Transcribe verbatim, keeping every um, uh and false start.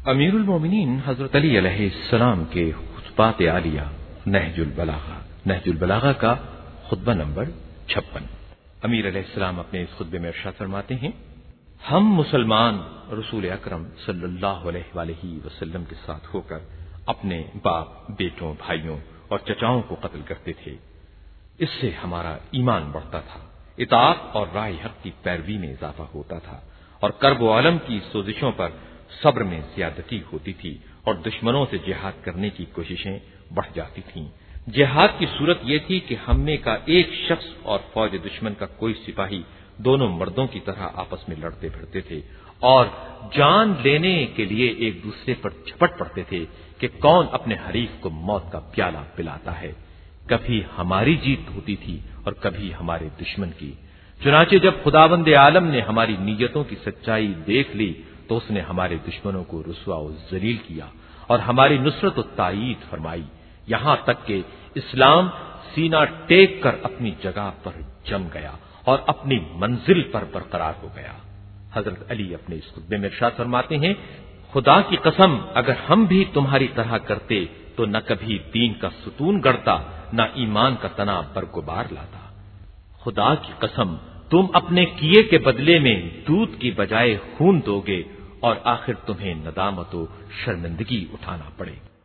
امیر المومنین حضرت علی علیہ السلام کے خطبات عالیہ نہج البلاغہ نہج البلاغہ کا خطبہ نمبر چھپن۔ امیر علیہ السلام اپنے اس خطبے میں ارشاد فرماتے ہیں، ہم مسلمان رسول اکرم صلی اللہ علیہ وآلہ وسلم کے ساتھ ہو کر اپنے باپ، بیٹوں، بھائیوں اور چچاؤں کو قتل کرتے تھے۔ اس سے ہمارا ایمان بڑھتا تھا، اطاعت اور راہ حق کی پیروی میں اضافہ ہوتا تھا، اور کرب و علم کی سوزشوں پر صبر میں زیادتی ہوتی تھی، اور دشمنوں سے جہاد کرنے کی کوششیں بڑھ جاتی تھیں۔ جہاد کی صورت یہ تھی کہ ہم میں کا ایک شخص اور فوج دشمن کا کوئی سپاہی دونوں مردوں کی طرح آپس میں لڑتے پھرتے تھے اور جان لینے کے لیے ایک دوسرے پر جھپٹ پڑتے تھے کہ کون اپنے حریف کو موت کا پیالہ پلاتا ہے۔ کبھی ہماری جیت ہوتی تھی اور کبھی ہمارے دشمن کی۔ چنانچہ جب خداوند عالم نے ہماری نیتوں کی سچائی دیکھ لی تو اس نے ہمارے دشمنوں کو رسوا و ذلیل کیا اور ہماری نصرت و تائید فرمائی، یہاں تک کہ اسلام سینہ ٹیک کر اپنی جگہ پر جم گیا اور اپنی منزل پر برقرار ہو گیا۔ حضرت علی اپنے اس خطبے میں ارشاد فرماتے ہیں، خدا کی قسم اگر ہم بھی تمہاری طرح کرتے تو نہ کبھی دین کا ستون گڑتا، نہ ایمان کا تنا برگبار لاتا۔ خدا کی قسم تم اپنے کیے کے بدلے میں دودھ کی بجائے خون دو گے اور آخر تمہیں ندامت و شرمندگی اٹھانا پڑے۔